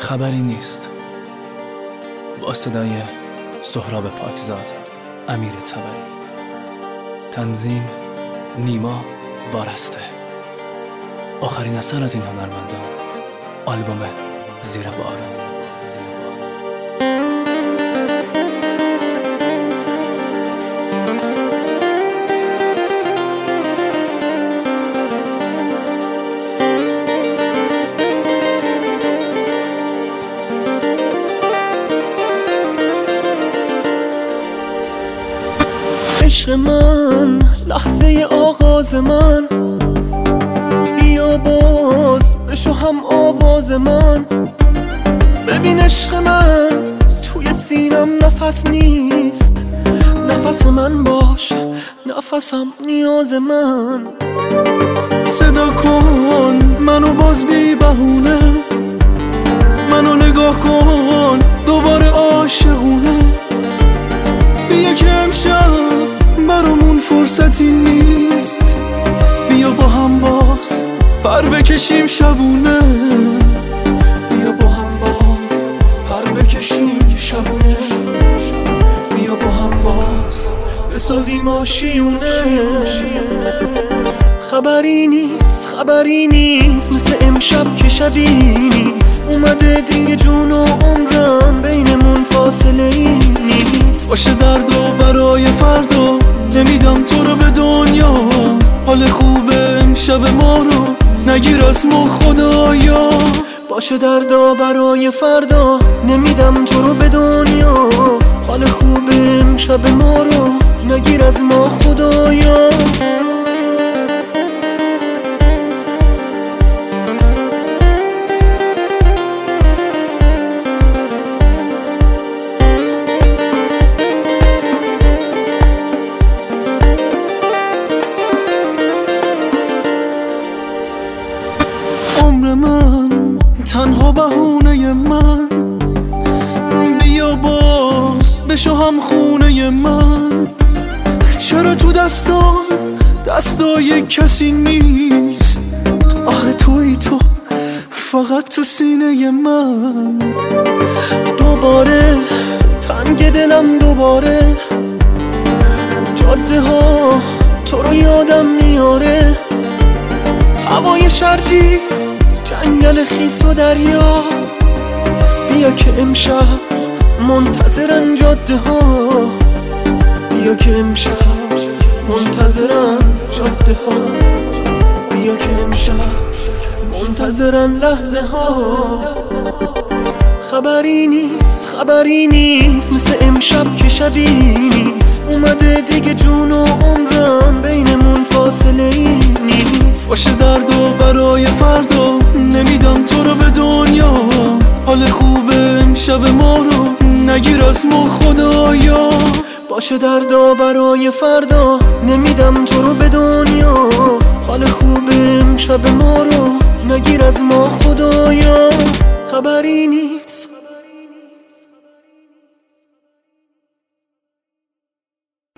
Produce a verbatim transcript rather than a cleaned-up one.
خبری نیست. با صدای سهراب پاکزاد، امیر طبری. تنظیم نیما وارسته. آخرین اثر از این هنرمندان، آلبوم زیر بارون. عشق من، لحظه آغاز من، بیا باز بشو هم آواز من. ببین عشق من، توی سینم نفس نیست. نفس من باش، نفسم نیاز من. صدا کن منو باز بی بهونه، منو نگاه کن دوباره عاشقونه. بیا که امشب برامون فرصتی نیست. بیا با هم باز پر بکشیم شبونه. بیا با هم باز پر بکشیم شبونه. بیا با هم باز بسازیم آشیونه. خبری نیست، خبری نیست، مثل امشب که شبی نیست. اومده دیگه جون و عمرم، بینمون فاصله ای نیست. باشه درد و برای فردا، نمیدم تو رو به دنیا. حال خوبه امشب ما رو نگیر از ما خدایا. باشه دردا برای فردا، نمیدم تو رو به دنیا. حال خوبه امشب ما رو نگیر از ما خدایا. عمر من تنها بهونه من، بیا باز بشو هم خونه من. چرا تو دستان دستای کسی نیست؟ آخه توی تو فقط تو سینه من. دوباره تنگ دلم، دوباره جاده ها تو رو یادم میاره. هوای شرجی، جنگل خیس و دریا. بیا که امشب منتظرن جاده ها. بیا که امشب منتظرن جاده ها. بیا که امشب منتظرن لحظه ها. خبری نیست، خبری نیست، مثل امشب که شبی نیست. اومده دیگه جون و عمرم، بینمون فاصله ای نیست. باشه درد و برای فردا، نمیدم تو رو به دنیا. حال خوبه امشب ما رو نگیر از ما خدایا. باشه دردا برای فردا، نمیدم تو رو به دنیا. حال خوبه امشب ما رو نگیر از ما خدایا. خبری نیست.